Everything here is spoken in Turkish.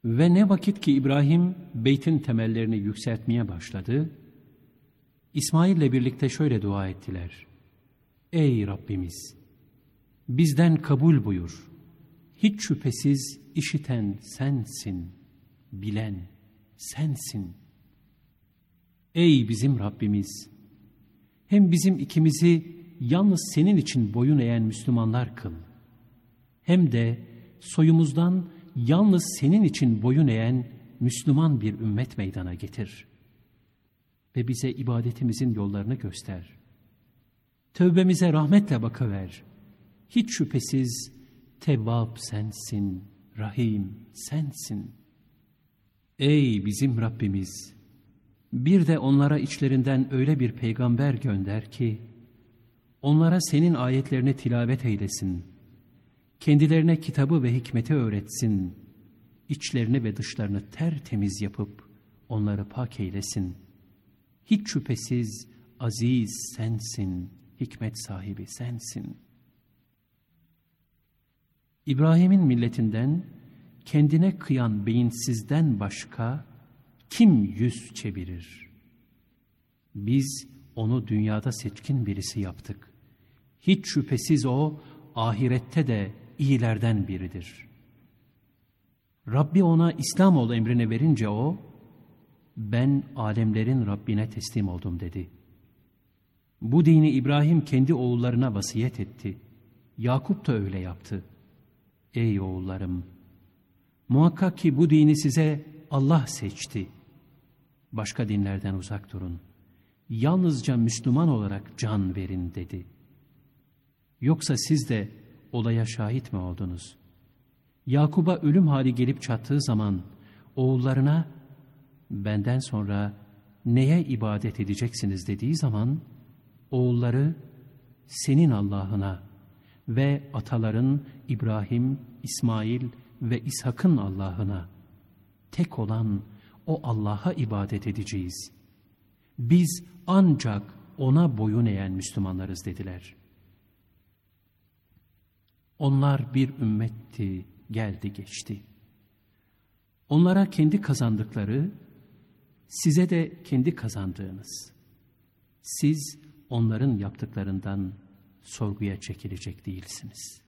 Ve ne vakit ki İbrahim beytin temellerini yükseltmeye başladı, İsmail ile birlikte şöyle dua ettiler: Ey Rabbimiz! Bizden kabul buyur. Hiç şüphesiz işiten sensin, bilen sensin. Ey bizim Rabbimiz! Hem bizim ikimizi yalnız senin için boyun eğen Müslümanlar kıl. Hem de soyumuzdan yalnız senin için boyun eğen Müslüman bir ümmet meydana getir. Ve bize ibadetimizin yollarını göster. Tövbemize rahmetle bakıver. Hiç şüphesiz Tevvab sensin, Rahim sensin. Ey bizim Rabbimiz! Bir de onlara içlerinden öyle bir peygamber gönder ki, onlara senin ayetlerini tilavet eylesin, kendilerine kitabı ve hikmeti öğretsin, içlerini ve dışlarını tertemiz yapıp onları pak eylesin. Hiç şüphesiz aziz sensin, hikmet sahibi sensin. İbrahim'in milletinden kendine kıyan beyinsizden başka kim yüz çevirir? Biz onu dünyada seçkin birisi yaptık. Hiç şüphesiz o ahirette de iyilerden biridir. Rabbi ona İslam ol emrini verince o, ben alemlerin Rabbine teslim oldum dedi. Bu dini İbrahim kendi oğullarına vasiyet etti. Yakup da öyle yaptı. Ey oğullarım! Muhakkak ki bu dini size Allah seçti. Başka dinlerden uzak durun. Yalnızca Müslüman olarak can verin dedi. Yoksa siz de olaya şahit mi oldunuz? Yakub'a ölüm hali gelip çattığı zaman oğullarına benden sonra neye ibadet edeceksiniz dediği zaman oğulları senin Allah'ına ve ataların İbrahim, İsmail ve İshak'ın Allah'ına, tek olan o Allah'a ibadet edeceğiz. Biz ancak ona boyun eğen Müslümanlarız dediler. Onlar bir ümmetti, geldi geçti. Onlara kendi kazandıkları, size de kendi kazandığınız. Siz onların yaptıklarından sorguya çekilecek değilsiniz.